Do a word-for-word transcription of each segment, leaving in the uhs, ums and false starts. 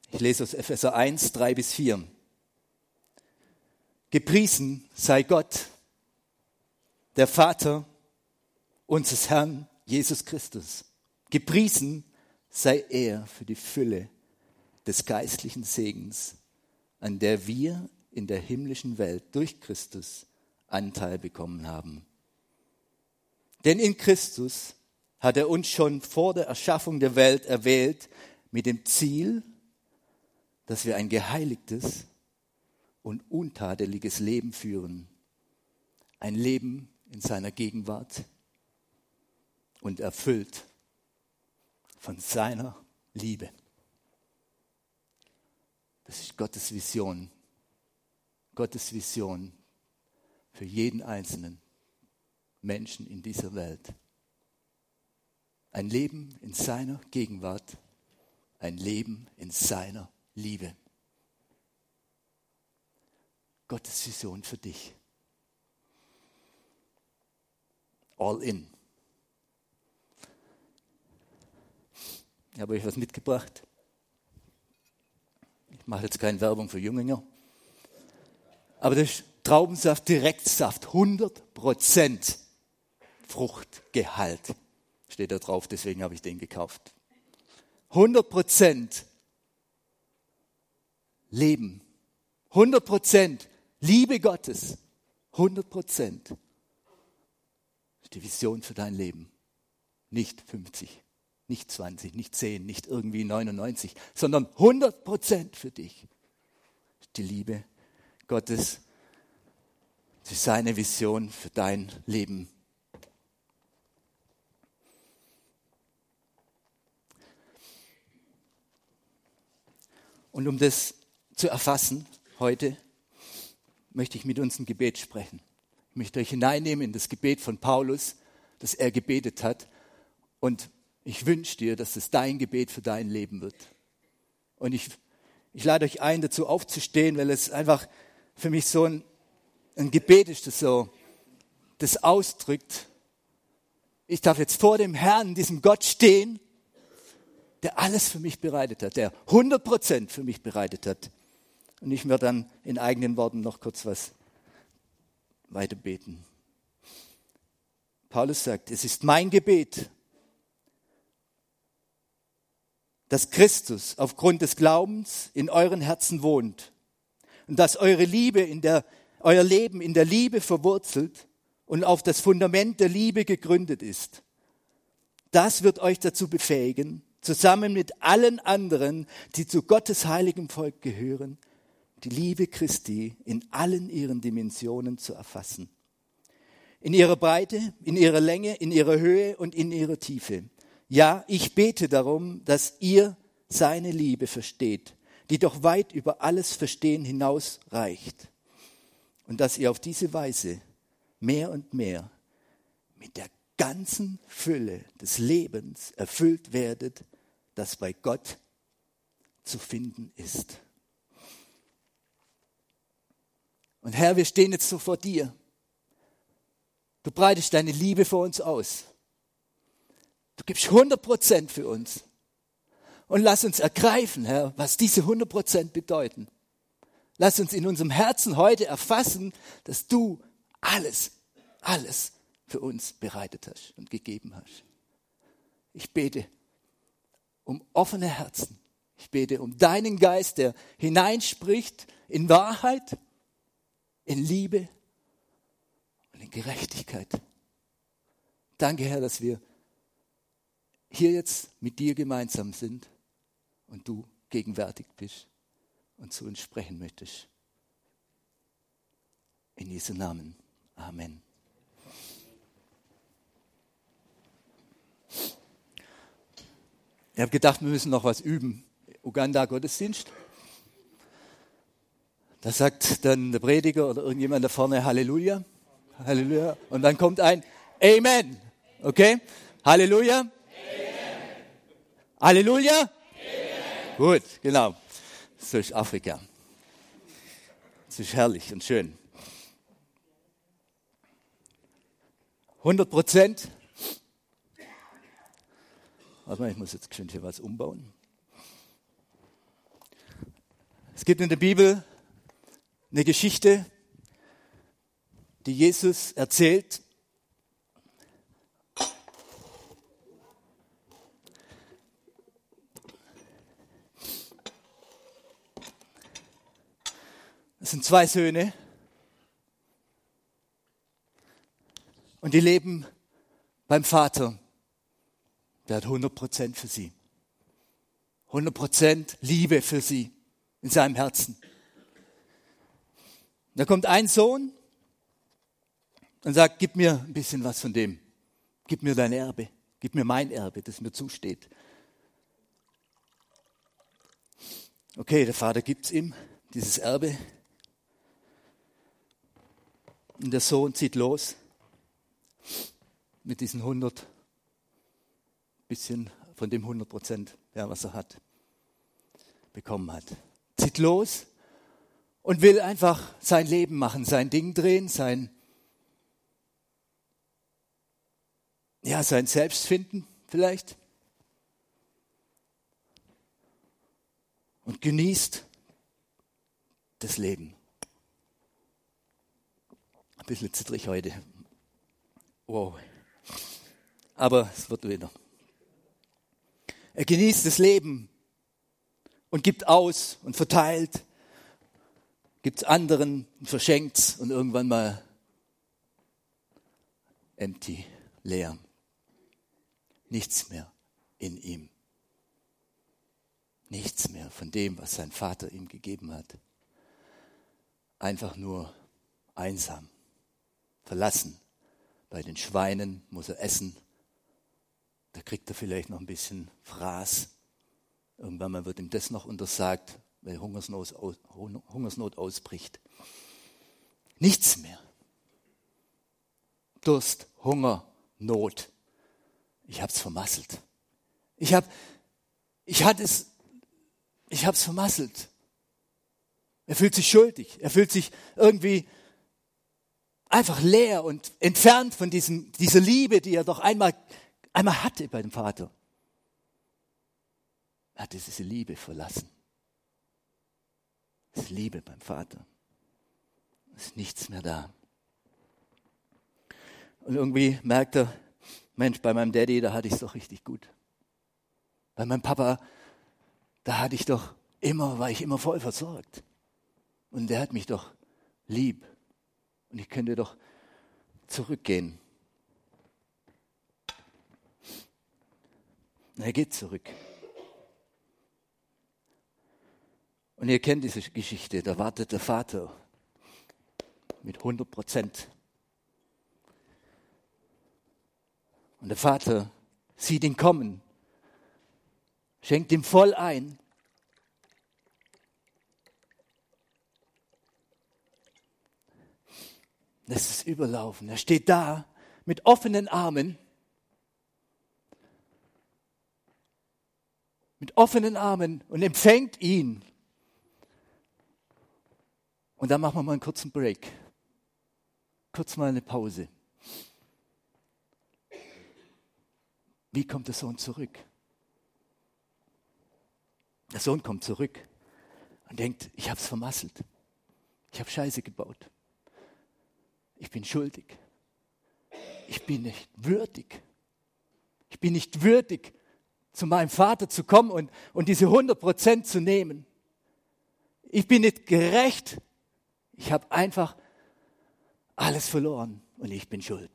Ich lese aus Epheser eins, drei bis vier. Gepriesen sei Gott, der Vater unseres Herrn Jesus Christus. Gepriesen sei er für die Fülle des geistlichen Segens, an der wir in der himmlischen Welt durch Christus Anteil bekommen haben. Denn in Christus hat er uns schon vor der Erschaffung der Welt erwählt, mit dem Ziel, dass wir ein geheiligtes und untadeliges Leben führen. Ein Leben in seiner Gegenwart und erfüllt von seiner Liebe. Das ist Gottes Vision. Gottes Vision für jeden einzelnen Menschen in dieser Welt. Ein Leben in seiner Gegenwart, ein Leben in seiner Liebe. Gottes Vision für dich. All in. Ich habe euch was mitgebracht. Ich mache jetzt keine Werbung für Jünger. Aber das ist Traubensaft, Direktsaft, hundert Prozent Fruchtgehalt. Steht da drauf, deswegen habe ich den gekauft. hundert Prozent Leben. hundert Prozent Liebe Gottes. hundert Prozent. Das ist die Vision für dein Leben. Nicht fünfzig, nicht zwanzig, nicht zehn, nicht irgendwie neunundneunzig, sondern hundert Prozent für dich. Das ist die Liebe Gottes. Das ist seine Vision für dein Leben. Und um das zu erfassen heute, möchte ich mit uns ein Gebet sprechen. Ich möchte euch hineinnehmen in das Gebet von Paulus, das er gebetet hat. Und ich wünsche dir, dass es dein Gebet für dein Leben wird. Und ich, ich lade euch ein, dazu aufzustehen, weil es einfach für mich so ein, ein Gebet ist, das so das ausdrückt. Ich darf jetzt vor dem Herrn, diesem Gott stehen, der alles für mich bereitet hat, der hundert Prozent für mich bereitet hat. Und ich werde dann in eigenen Worten noch kurz was weiter beten. Paulus sagt, es ist mein Gebet, dass Christus aufgrund des Glaubens in euren Herzen wohnt und dass eure Liebe in der, euer Leben in der Liebe verwurzelt und auf das Fundament der Liebe gegründet ist. Das wird euch dazu befähigen, zusammen mit allen anderen, die zu Gottes heiligem Volk gehören, die Liebe Christi in allen ihren Dimensionen zu erfassen. In ihrer Breite, in ihrer Länge, in ihrer Höhe und in ihrer Tiefe. Ja, ich bete darum, dass ihr seine Liebe versteht, die doch weit über alles Verstehen hinaus reicht. Und dass ihr auf diese Weise mehr und mehr mit der ganzen Fülle des Lebens erfüllt werdet, das bei Gott zu finden ist. Und Herr, wir stehen jetzt so vor dir. Du breitest deine Liebe vor uns aus. Du gibst hundert Prozent für uns. Und lass uns ergreifen, Herr, was diese hundert Prozent bedeuten. Lass uns in unserem Herzen heute erfassen, dass du alles, alles für uns bereitet hast und gegeben hast. Ich bete um offene Herzen. Ich bete um deinen Geist, der hineinspricht in Wahrheit, in Liebe und in Gerechtigkeit. Danke, Herr, dass wir hier jetzt mit dir gemeinsam sind und du gegenwärtig bist und zu uns sprechen möchtest. In Jesu Namen. Amen. Ich habe gedacht, wir müssen noch was üben. Uganda-Gottesdienst. Da sagt dann der Prediger oder irgendjemand da vorne Halleluja. Halleluja. Und dann kommt ein Amen. Okay? Halleluja. Amen. Halleluja. Amen. Gut, genau. So ist Afrika. Das ist herrlich und schön. hundert Prozent. Warte mal, ich muss jetzt schon hier was umbauen. Es gibt in der Bibel eine Geschichte, die Jesus erzählt. Es sind zwei Söhne und die leben beim Vater. Der hat hundert Prozent für sie. hundert Prozent Liebe für sie in seinem Herzen. Da kommt ein Sohn und sagt, gib mir ein bisschen was von dem. Gib mir dein Erbe. Gib mir mein Erbe, das mir zusteht. Okay, der Vater gibt es ihm, dieses Erbe. Und der Sohn zieht los mit diesen hundert, bisschen von dem hundert Prozent, ja, was er hat, bekommen hat. Zieht los und will einfach sein Leben machen, sein Ding drehen, sein, ja, sein Selbst finden vielleicht. Und genießt das Leben. Ein bisschen zittrig heute. Wow. Aber es wird wieder. Er genießt das Leben und gibt aus und verteilt, gibt es anderen und verschenkt es und irgendwann mal empty, leer. Nichts mehr in ihm. Nichts mehr von dem, was sein Vater ihm gegeben hat. Einfach nur einsam, verlassen. Bei den Schweinen muss er essen. Da kriegt er vielleicht noch ein bisschen Fraß. Irgendwann mal wird ihm das noch untersagt, weil Hungersnot, Hungersnot ausbricht. Nichts mehr. Durst, Hunger, Not. Ich habe es vermasselt. Ich habe ich hatte es, ich habe es vermasselt. Er fühlt sich schuldig. Er fühlt sich irgendwie einfach leer und entfernt von diesem, dieser Liebe, die er doch einmal, einmal hatte bei dem Vater. Er hatte diese Liebe verlassen. Diese Liebe beim Vater. Es ist nichts mehr da. Und irgendwie merkt er, Mensch, bei meinem Daddy, da hatte ich es doch richtig gut. Bei meinem Papa, da hatte ich doch immer, war ich immer voll versorgt. Und der hat mich doch lieb. Und ich könnte doch zurückgehen. Und er geht zurück. Und ihr kennt diese Geschichte, da wartet der Vater mit hundert Prozent. Und der Vater sieht ihn kommen, schenkt ihm voll ein. Lässt es überlaufen. Er steht da mit offenen Armen. Mit offenen Armen und empfängt ihn. Und dann machen wir mal einen kurzen Break. Kurz mal eine Pause. Wie kommt der Sohn zurück? Der Sohn kommt zurück und denkt, ich habe es vermasselt. Ich habe Scheiße gebaut. Ich bin schuldig. Ich bin nicht würdig. Ich bin nicht würdig, zu meinem Vater zu kommen und, und diese hundert Prozent zu nehmen. Ich bin nicht gerecht. Ich habe einfach alles verloren und ich bin schuld.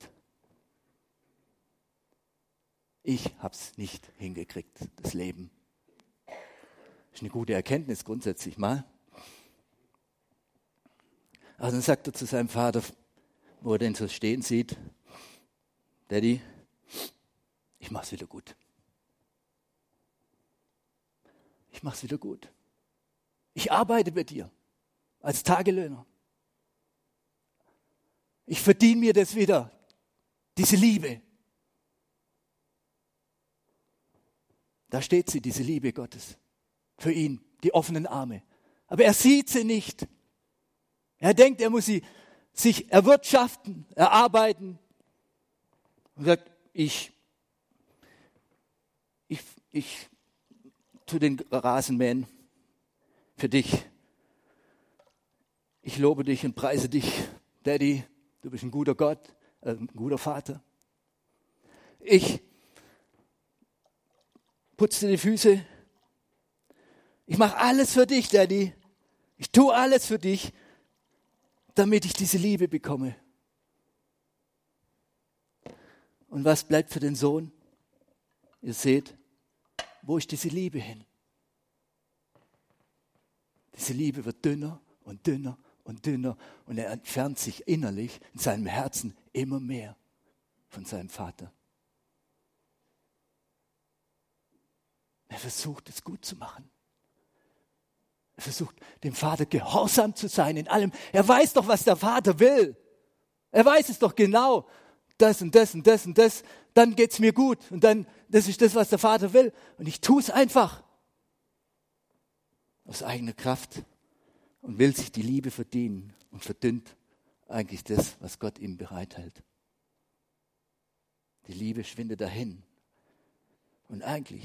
Ich habe es nicht hingekriegt, das Leben. Das ist eine gute Erkenntnis grundsätzlich mal. Aber dann sagt er zu seinem Vater, wo er den so stehen sieht, Daddy, ich mach's wieder gut. Ich mach's wieder gut. Ich arbeite bei dir als Tagelöhner. Ich verdiene mir das wieder, diese Liebe. Da steht sie, diese Liebe Gottes, für ihn, die offenen Arme. Aber er sieht sie nicht. Er denkt, er muss sie sich erwirtschaften, erarbeiten. Und sagt, ich, ich, ich tu den Rasen mähen für dich. Ich lobe dich und preise dich, Daddy, du bist ein guter Gott, äh, ein guter Vater. Ich putze dir die Füße. Ich mache alles für dich, Daddy. Ich tue alles für dich, damit ich diese Liebe bekomme. Und was bleibt für den Sohn? Ihr seht, wo ist diese Liebe hin? Diese Liebe wird dünner und dünner und dünner und er entfernt sich innerlich in seinem Herzen immer mehr von seinem Vater. Er versucht, es gut zu machen. Er versucht, dem Vater gehorsam zu sein in allem. Er weiß doch, was der Vater will. Er weiß es doch genau. Das und das und das und das. Dann geht's mir gut. Und dann, das ist das, was der Vater will. Und ich tue es einfach. Aus eigener Kraft. Und will sich die Liebe verdienen. Und verdünnt eigentlich das, was Gott ihm bereithält. Die Liebe schwindet dahin. Und eigentlich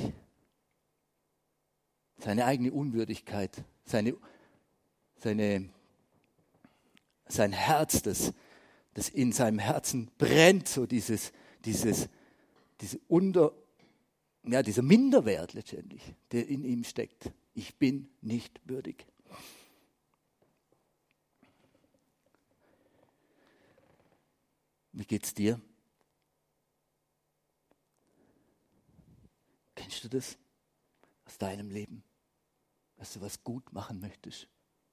seine eigene Unwürdigkeit, seine, seine, sein Herz, das, das in seinem Herzen brennt, so dieses, dieses, diese Unter, ja, dieser Minderwert letztendlich, der in ihm steckt. Ich bin nicht würdig. Wie geht's dir? Kennst du das aus deinem Leben? Dass du was gut machen möchtest.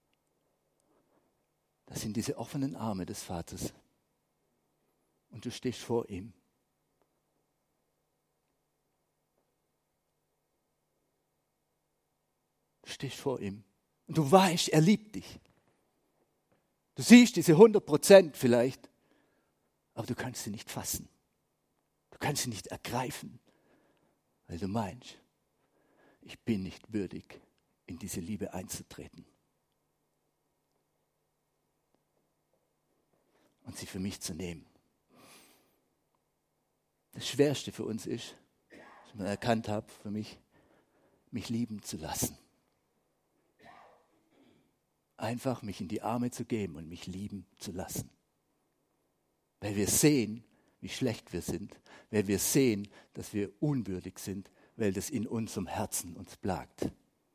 Das sind diese offenen Arme des Vaters. Und du stehst vor ihm. Du stehst vor ihm. Und du weißt, er liebt dich. Du siehst diese hundert Prozent vielleicht, aber du kannst sie nicht fassen. Du kannst sie nicht ergreifen, weil du meinst, ich bin nicht würdig, in diese Liebe einzutreten. Und sie für mich zu nehmen. Das Schwerste für uns ist, dass ich erkannt habe, für mich, mich lieben zu lassen. Einfach mich in die Arme zu geben und mich lieben zu lassen. Weil wir sehen, wie schlecht wir sind. Weil wir sehen, dass wir unwürdig sind, weil das in unserem Herzen uns plagt.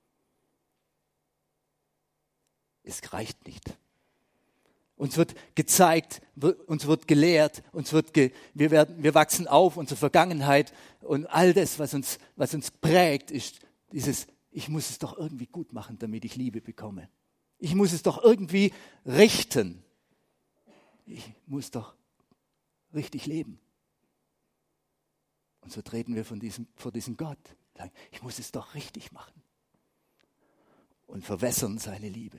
Es reicht nicht. Uns wird gezeigt, uns wird gelehrt, uns wird ge, wir, werden, wir wachsen auf, unsere Vergangenheit und all das, was uns, was uns prägt, ist dieses, ich muss es doch irgendwie gut machen, damit ich Liebe bekomme. Ich muss es doch irgendwie richten. Ich muss doch richtig leben. Und so treten wir von diesem, vor diesem Gott. Sagen, ich muss es doch richtig machen. Und verwässern seine Liebe.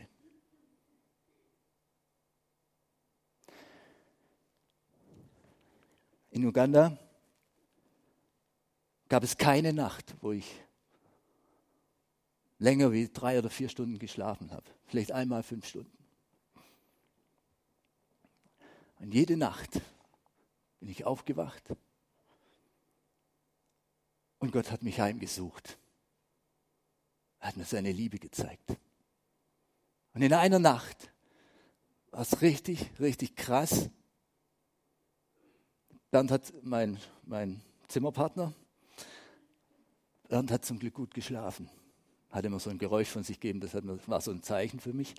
In Uganda gab es keine Nacht, wo ich länger wie drei oder vier Stunden geschlafen habe. Vielleicht einmal fünf Stunden. Und jede Nacht bin ich aufgewacht und Gott hat mich heimgesucht. Er hat mir seine Liebe gezeigt. Und in einer Nacht war es richtig, richtig krass. Bernd hat, mein, mein Zimmerpartner, Bernd hat zum Glück gut geschlafen. Hat immer so ein Geräusch von sich gegeben, das war so ein Zeichen für mich.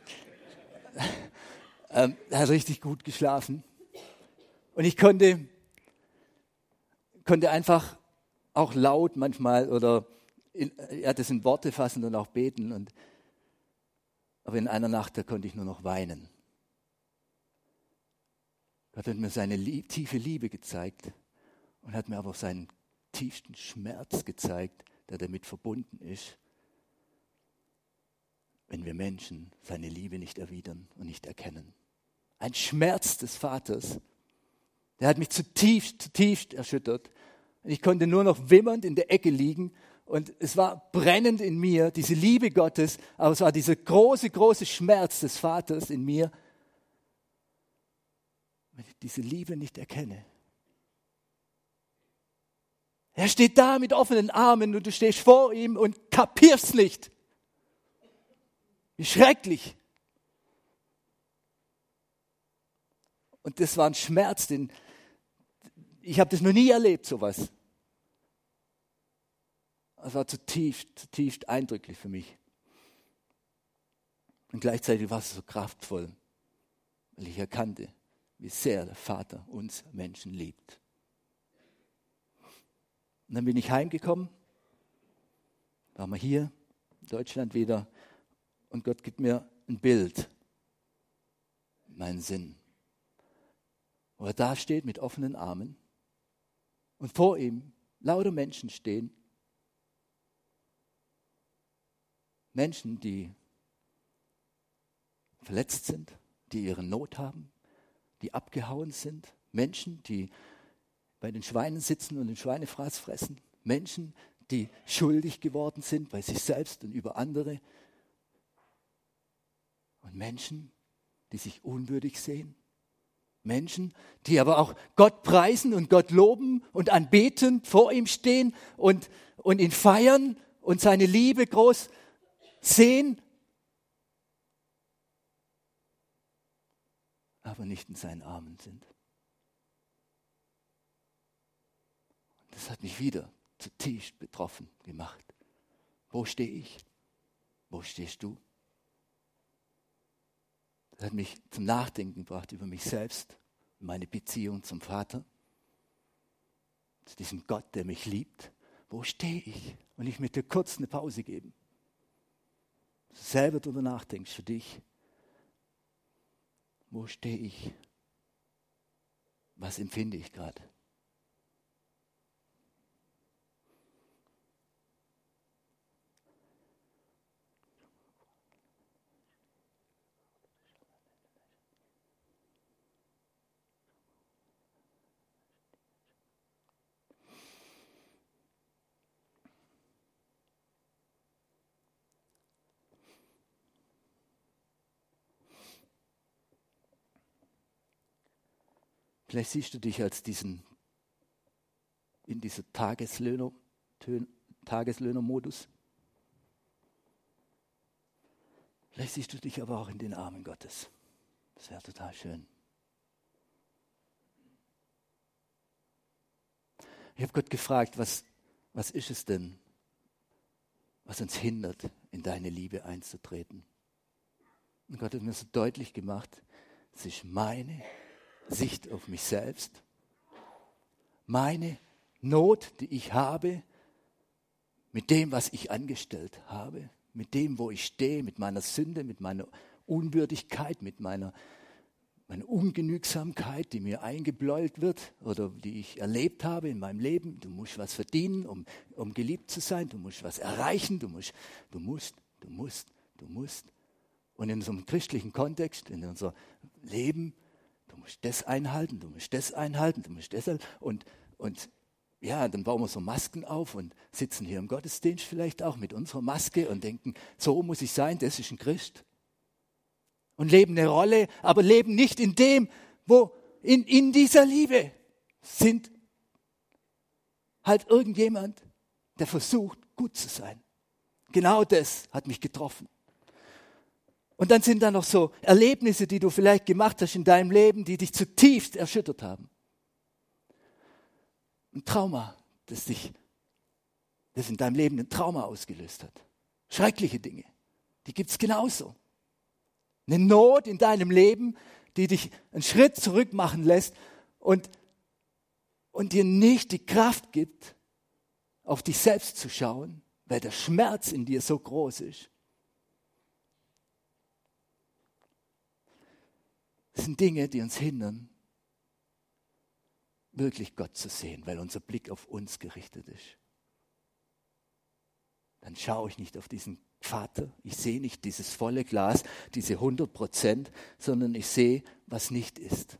ähm, er hat richtig gut geschlafen. Und ich konnte, konnte einfach auch laut manchmal oder in, er hat es in Worte fassen und auch beten. Und, aber in einer Nacht, da konnte ich nur noch weinen. Gott hat mir seine Lie- tiefe Liebe gezeigt und hat mir aber auch seinen tiefsten Schmerz gezeigt, der damit verbunden ist, wenn wir Menschen seine Liebe nicht erwidern und nicht erkennen. Ein Schmerz des Vaters, der hat mich zutiefst, zutiefst erschüttert. Und ich konnte nur noch wimmernd in der Ecke liegen und es war brennend in mir, diese Liebe Gottes, aber es war dieser große, große Schmerz des Vaters in mir, wenn ich diese Liebe nicht erkenne. Er steht da mit offenen Armen und du stehst vor ihm und kapierst nicht. Wie schrecklich. Und das war ein Schmerz, den ich habe das noch nie erlebt, sowas. Es war zutiefst, zutiefst eindrücklich für mich. Und gleichzeitig war es so kraftvoll, weil ich erkannte, wie sehr der Vater uns Menschen liebt. Und dann bin ich heimgekommen, waren wir hier in Deutschland wieder und Gott gibt mir ein Bild, meinen Sinn, wo er da steht mit offenen Armen und vor ihm lauter Menschen stehen, Menschen, die verletzt sind, die ihre Not haben, die abgehauen sind, Menschen, die bei den Schweinen sitzen und den Schweinefraß fressen, Menschen, die schuldig geworden sind bei sich selbst und über andere und Menschen, die sich unwürdig sehen, Menschen, die aber auch Gott preisen und Gott loben und anbeten, vor ihm stehen und, und ihn feiern und seine Liebe groß sehen, aber nicht in seinen Armen sind. Das hat mich wieder zutiefst betroffen gemacht. Wo stehe ich? Wo stehst du? Das hat mich zum Nachdenken gebracht über mich selbst, meine Beziehung zum Vater, zu diesem Gott, der mich liebt. Wo stehe ich? Und ich möchte kurz eine Pause geben. Selber darüber nachdenkst für dich. Wo stehe ich? Was empfinde ich gerade? Vielleicht siehst du dich als diesen, in dieser Tageslöhner, Tageslöhner-Modus. Vielleicht siehst du dich aber auch in den Armen Gottes. Das wäre total schön. Ich habe Gott gefragt, was, was ist es denn, was uns hindert, in deine Liebe einzutreten? Und Gott hat mir so deutlich gemacht, es ist meine Sicht auf mich selbst, meine Not, die ich habe, mit dem, was ich angestellt habe, mit dem, wo ich stehe, mit meiner Sünde, mit meiner Unwürdigkeit, mit meiner, meiner Ungenügsamkeit, die mir eingebläut wird oder die ich erlebt habe in meinem Leben. Du musst was verdienen, um, um geliebt zu sein, du musst was erreichen, du musst, du musst, du musst, du musst. Und in unserem christlichen Kontext, in unserem Leben, du musst das einhalten, du musst das einhalten, du musst das und und ja, dann bauen wir so Masken auf und sitzen hier im Gottesdienst vielleicht auch mit unserer Maske und denken, so muss ich sein, das ist ein Christ. Und leben eine Rolle, aber leben nicht in dem, wo in, in dieser Liebe sind halt irgendjemand, der versucht, gut zu sein. Genau das hat mich getroffen. Und dann sind da noch so Erlebnisse, die du vielleicht gemacht hast in deinem Leben, die dich zutiefst erschüttert haben. Ein Trauma, das dich, das in deinem Leben ein Trauma ausgelöst hat. Schreckliche Dinge, die gibt es genauso. Eine Not in deinem Leben, die dich einen Schritt zurück machen lässt und, und dir nicht die Kraft gibt, auf dich selbst zu schauen, weil der Schmerz in dir so groß ist. Das sind Dinge, die uns hindern, wirklich Gott zu sehen, weil unser Blick auf uns gerichtet ist. Dann schaue ich nicht auf diesen Vater, ich sehe nicht dieses volle Glas, diese hundert Prozent, sondern ich sehe, was nicht ist.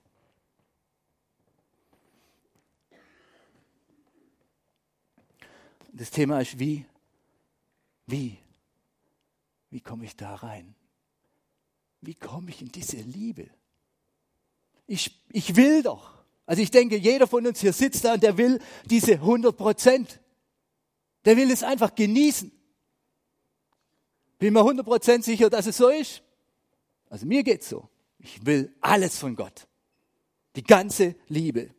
Das Thema ist, wie, wie, wie komme ich da rein? Wie komme ich in diese Liebe? Ich, ich will doch. Also ich denke, jeder von uns hier sitzt da und der will diese hundert Prozent. Der will es einfach genießen. Bin mir hundert Prozent sicher, dass es so ist. Also mir geht's so. Ich will alles von Gott. Die ganze Liebe.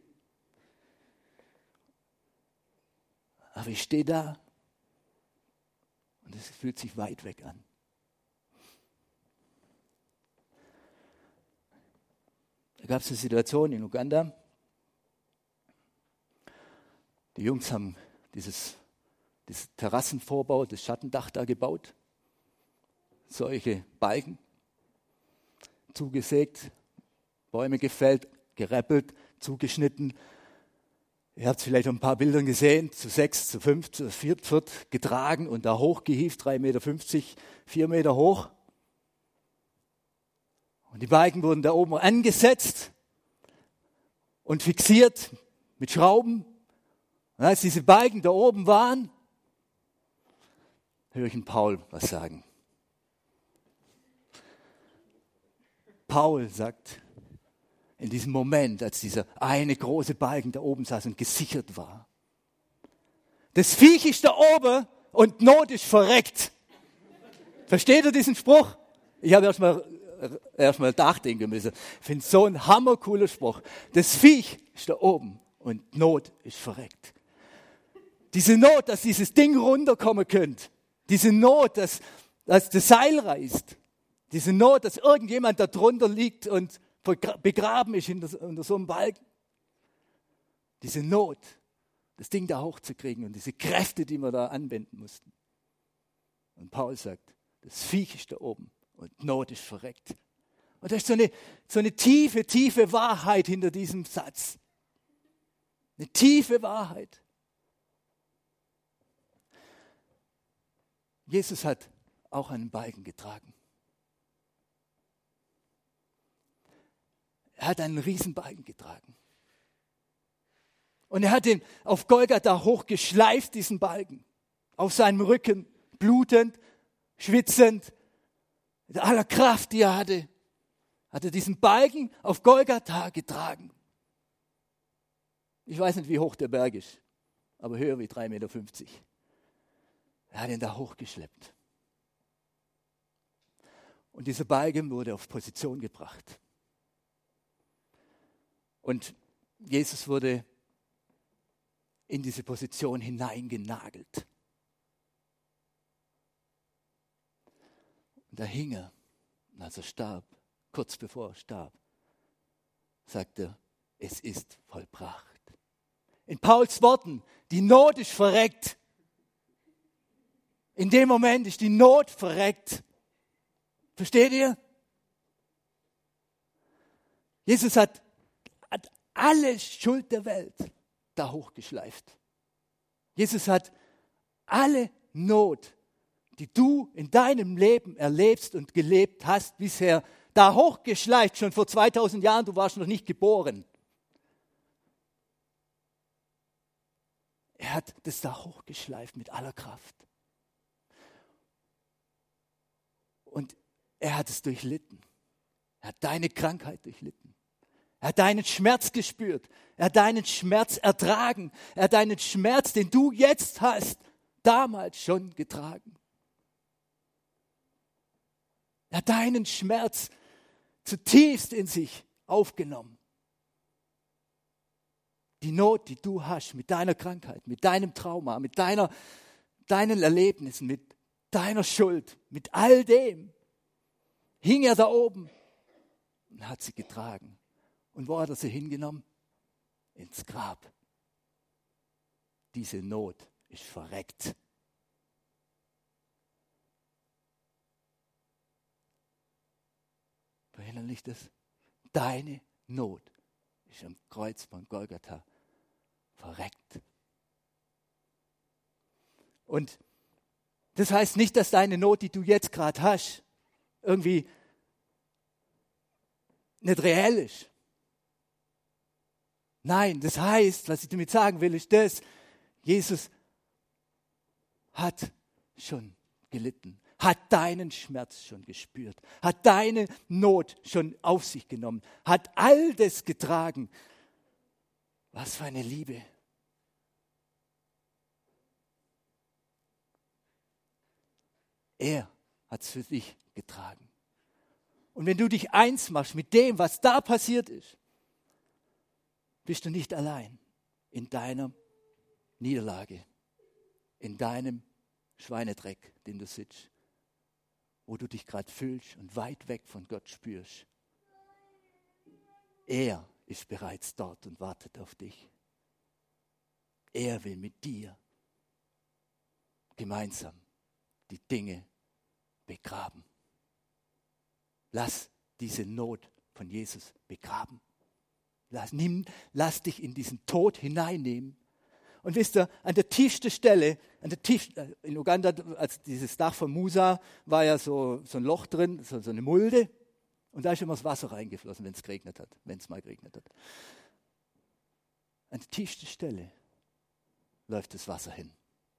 Aber ich stehe da und es fühlt sich weit weg an. Da gab es eine Situation in Uganda. Die Jungs haben dieses, dieses Terrassenvorbau, das Schattendach da gebaut. Solche Balken zugesägt, Bäume gefällt, geräppelt, zugeschnitten. Ihr habt vielleicht ein paar Bilder gesehen, zu sechs, zu fünf, zu viert, viert getragen und da hochgehievt, drei Meter fünfzig, vier Meter hoch. Und die Balken wurden da oben angesetzt und fixiert mit Schrauben. Und als diese Balken da oben waren, höre ich den Paul was sagen. Paul sagt, in diesem Moment, als dieser eine große Balken da oben saß und gesichert war, das Viech ist da oben und Not ist verreckt. Versteht ihr diesen Spruch? Ich habe erst mal, erst mal nachdenken müssen. Ich finde es so ein hammercooler Spruch. Das Viech ist da oben und Not ist verreckt. Diese Not, dass dieses Ding runterkommen könnte. Diese Not, dass, dass das Seil reißt. Diese Not, dass irgendjemand da drunter liegt und begraben ist unter, unter so einem Balken. Diese Not, das Ding da hochzukriegen und diese Kräfte, die wir da anwenden mussten. Und Paul sagt, das Viech ist da oben und Not ist verreckt. Und da ist so eine, so eine tiefe, tiefe Wahrheit hinter diesem Satz. Eine tiefe Wahrheit. Jesus hat auch einen Balken getragen. Er hat einen Riesenbalken getragen. Und er hat ihn auf Golgatha hochgeschleift, diesen Balken. Auf seinem Rücken, blutend, schwitzend, mit aller Kraft, die er hatte, hat er diesen Balken auf Golgatha getragen. Ich weiß nicht, wie hoch der Berg ist, aber höher wie drei Meter fünfzig. Er hat ihn da hochgeschleppt. Und dieser Balken wurde auf Position gebracht. Und Jesus wurde in diese Position hineingenagelt. Und da hing er, und als er starb, kurz bevor er starb, sagte er, es ist vollbracht. In Pauls Worten, die Not ist verreckt. In dem Moment ist die Not verreckt. Versteht ihr? Jesus hat, hat alle Schuld der Welt da hochgeschleift. Jesus hat alle Not, die du in deinem Leben erlebst und gelebt hast bisher, da hochgeschleift, schon vor zweitausend Jahren, du warst noch nicht geboren. Er hat das da hochgeschleift mit aller Kraft. Und er hat es durchlitten. Er hat deine Krankheit durchlitten. Er hat deinen Schmerz gespürt. Er hat deinen Schmerz ertragen. Er hat deinen Schmerz, den du jetzt hast, damals schon getragen. Er hat deinen Schmerz zutiefst in sich aufgenommen. Die Not, die du hast mit deiner Krankheit, mit deinem Trauma, mit deiner, deinen Erlebnissen, mit deiner Schuld, mit all dem, hing er da oben und hat sie getragen. Und wo hat er sie hingenommen? Ins Grab. Diese Not ist verreckt. Verinnerlicht das? Deine Not ist am Kreuz von Golgatha verreckt. Und das heißt nicht, dass deine Not, die du jetzt gerade hast, irgendwie nicht reell ist. Nein, das heißt, was ich damit sagen will, ist das, Jesus hat schon gelitten, hat deinen Schmerz schon gespürt, hat deine Not schon auf sich genommen, hat all das getragen. Was für eine Liebe. Er hat es für dich getragen. Und wenn du dich eins machst mit dem, was da passiert ist, bist du nicht allein in deiner Niederlage, in deinem Schweinedreck, den du sitzt, wo du dich gerade fühlst und weit weg von Gott spürst. Er ist bereits dort und wartet auf dich. Er will mit dir gemeinsam die Dinge begraben. Lass diese Not von Jesus begraben. Lass, nimm, lass dich in diesen Tod hineinnehmen. Und wisst ihr, an der tiefsten Stelle, an der tiefsten, in Uganda, als dieses Dach von Musa, war ja so, so ein Loch drin, so, so eine Mulde. Und da ist immer das Wasser reingeflossen, wenn es geregnet hat, wenn es mal geregnet hat. An der tiefsten Stelle läuft das Wasser hin.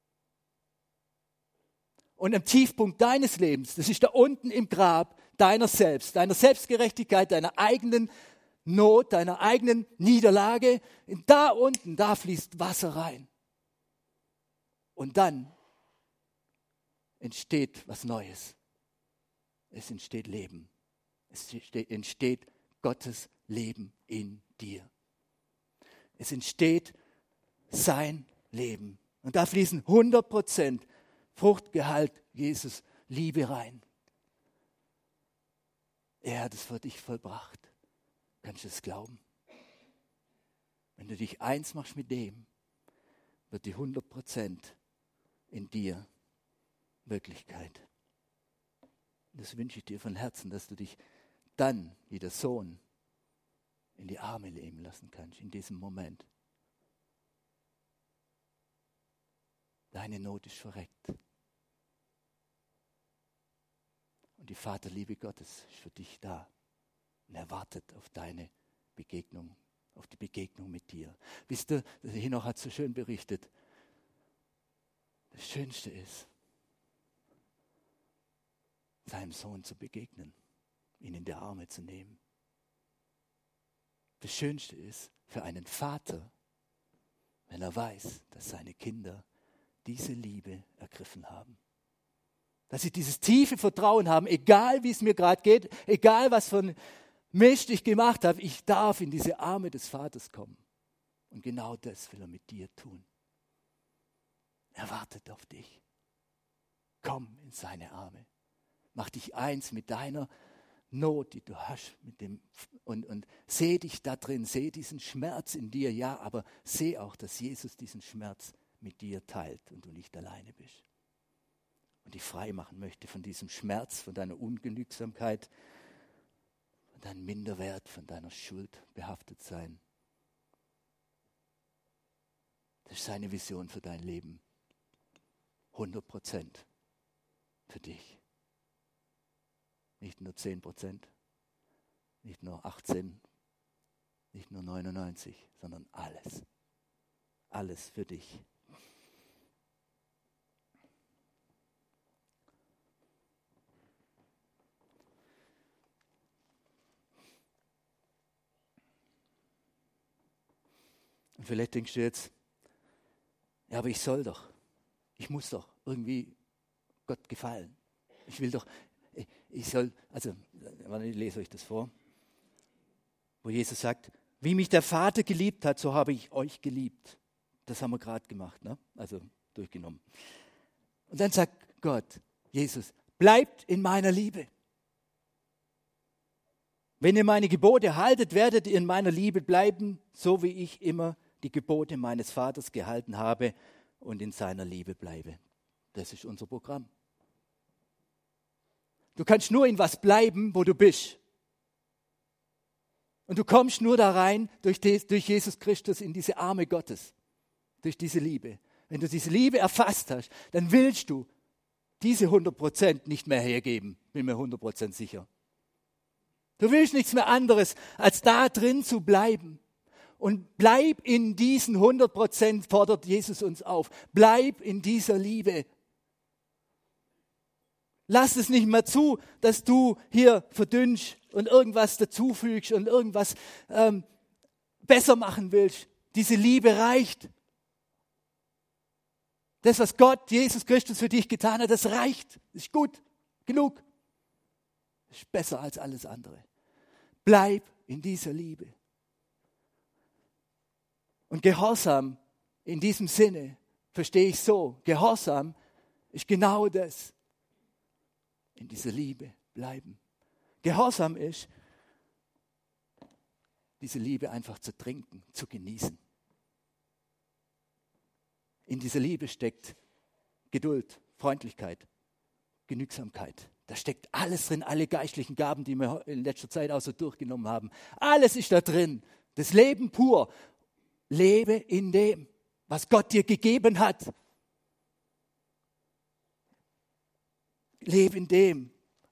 Und am Tiefpunkt deines Lebens, das ist da unten im Grab deiner selbst, deiner Selbstgerechtigkeit, deiner eigenen Not, deiner eigenen Niederlage, da unten, da fließt Wasser rein. Und dann entsteht was Neues. Es entsteht Leben. Es entsteht Gottes Leben in dir. Es entsteht sein Leben. Und da fließen hundert Prozent Fruchtgehalt Jesus Liebe rein. Er hat es für dich vollbracht. Kannst du es glauben? Wenn du dich eins machst mit dem, wird die hundert Prozent in dir Wirklichkeit. Das wünsche ich dir von Herzen, dass du dich dann wie der Sohn in die Arme leben lassen kannst, in diesem Moment. Deine Not ist verreckt. Und die Vaterliebe Gottes ist für dich da. Und er wartet auf deine Begegnung, auf die Begegnung mit dir. Wisst ihr, der Henoch hat so schön berichtet, das Schönste ist, seinem Sohn zu begegnen, ihn in die Arme zu nehmen. Das Schönste ist für einen Vater, wenn er weiß, dass seine Kinder diese Liebe ergriffen haben. Dass sie dieses tiefe Vertrauen haben, egal wie es mir gerade geht, egal was für ein Mist ich gemacht habe, ich darf in diese Arme des Vaters kommen. Und genau das will er mit dir tun. Er wartet auf dich. Komm in seine Arme. Mach dich eins mit deiner Not, die du hast, mit dem, und, und seh dich da drin, seh diesen Schmerz in dir, ja, aber seh auch, dass Jesus diesen Schmerz mit dir teilt und du nicht alleine bist. Und dich frei machen möchte von diesem Schmerz, von deiner Ungenügsamkeit, von deinem Minderwert, von deiner Schuld behaftet sein. Das ist seine Vision für dein Leben. hundert Prozent für dich. Nicht nur zehn Prozent, nicht nur achtzehn, nicht nur neunundneunzig, sondern alles. Alles für dich. Und vielleicht denkst du jetzt, ja, aber ich soll doch, ich muss doch irgendwie Gott gefallen. Ich will doch, ich soll, also, ich lese euch das vor, wo Jesus sagt, wie mich der Vater geliebt hat, so habe ich euch geliebt. Das haben wir gerade gemacht, ne? Also durchgenommen. Und dann sagt Gott, Jesus, bleibt in meiner Liebe. Wenn ihr meine Gebote haltet, werdet ihr in meiner Liebe bleiben, so wie ich immer die Gebote meines Vaters gehalten habe und in seiner Liebe bleibe. Das ist unser Programm. Du kannst nur in was bleiben, wo du bist. Und du kommst nur da rein durch, die, durch Jesus Christus in diese Arme Gottes, durch diese Liebe. Wenn du diese Liebe erfasst hast, dann willst du diese hundert Prozent nicht mehr hergeben, bin mir hundert Prozent sicher. Du willst nichts mehr anderes, als da drin zu bleiben. Und bleib in diesen hundert Prozent, fordert Jesus uns auf. Bleib in dieser Liebe. Lass es nicht mehr zu, dass du hier verdünnst und irgendwas dazufügst und irgendwas ähm, besser machen willst. Diese Liebe reicht. Das, was Gott, Jesus Christus für dich getan hat, das reicht. Das ist gut, genug. Das ist besser als alles andere. Bleib in dieser Liebe. Und Gehorsam in diesem Sinne verstehe ich so. Gehorsam ist genau das. In dieser Liebe bleiben. Gehorsam ist, diese Liebe einfach zu trinken, zu genießen. In dieser Liebe steckt Geduld, Freundlichkeit, Genügsamkeit. Da steckt alles drin, alle geistlichen Gaben, die wir in letzter Zeit auch so durchgenommen haben. Alles ist da drin. Das Leben pur. Lebe in dem, was Gott dir gegeben hat. Lebe in dem.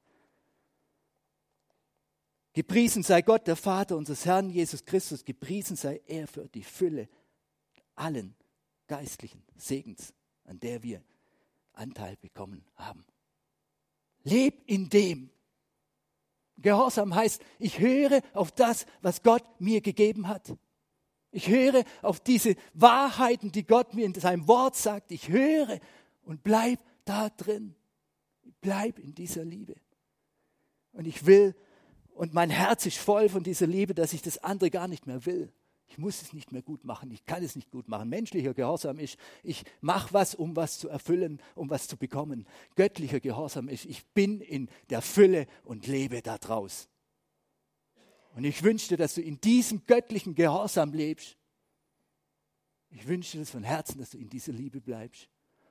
Gepriesen sei Gott, der Vater unseres Herrn Jesus Christus. Gepriesen sei er für die Fülle allen geistlichen Segens, an der wir Anteil bekommen haben. Leb in dem. Gehorsam heißt, ich höre auf das, was Gott mir gegeben hat. Ich höre auf diese Wahrheiten, die Gott mir in seinem Wort sagt. Ich höre und bleib da drin. Bleib in dieser Liebe. Und ich will, und mein Herz ist voll von dieser Liebe, dass ich das andere gar nicht mehr will. Ich muss es nicht mehr gut machen, ich kann es nicht gut machen. Menschlicher Gehorsam ist, ich mache was, um was zu erfüllen, um was zu bekommen. Göttlicher Gehorsam ist, ich bin in der Fülle und lebe da draus. Und ich wünschte, dass du in diesem göttlichen Gehorsam lebst. Ich wünsche dir das von Herzen, dass du in dieser Liebe bleibst.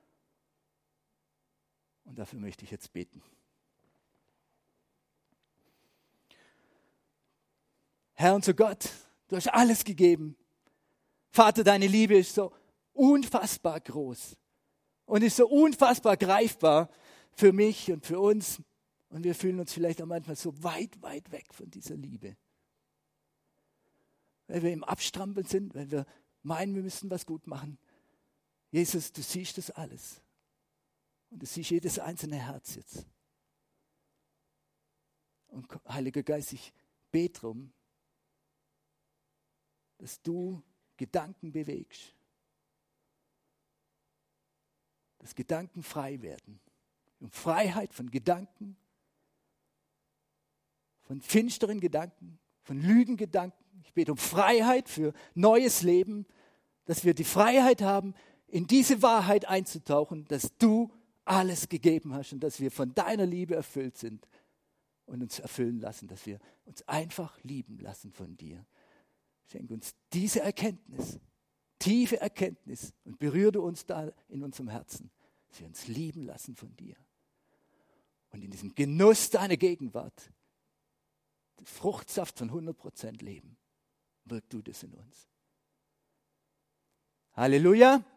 Und dafür möchte ich jetzt beten. Herr, unser Gott, du hast alles gegeben. Vater, deine Liebe ist so unfassbar groß und ist so unfassbar greifbar für mich und für uns. Und wir fühlen uns vielleicht auch manchmal so weit, weit weg von dieser Liebe. Weil wir im Abstrampeln sind, weil wir meinen, wir müssen was gut machen. Jesus, du siehst das alles. Und du siehst jedes einzelne Herz jetzt. Und Heiliger Geist, ich bete darum, dass du Gedanken bewegst. Dass Gedanken frei werden. Und Freiheit von Gedanken, von finsteren Gedanken, von Lügengedanken. Ich bete um Freiheit für neues Leben, dass wir die Freiheit haben, in diese Wahrheit einzutauchen, dass du alles gegeben hast und dass wir von deiner Liebe erfüllt sind und uns erfüllen lassen, dass wir uns einfach lieben lassen von dir. Schenk uns diese Erkenntnis, tiefe Erkenntnis und berühre uns da in unserem Herzen, dass wir uns lieben lassen von dir. Und in diesem Genuss deiner Gegenwart, Fruchtsaft von hundert Prozent Leben, wirk du das in uns. Halleluja.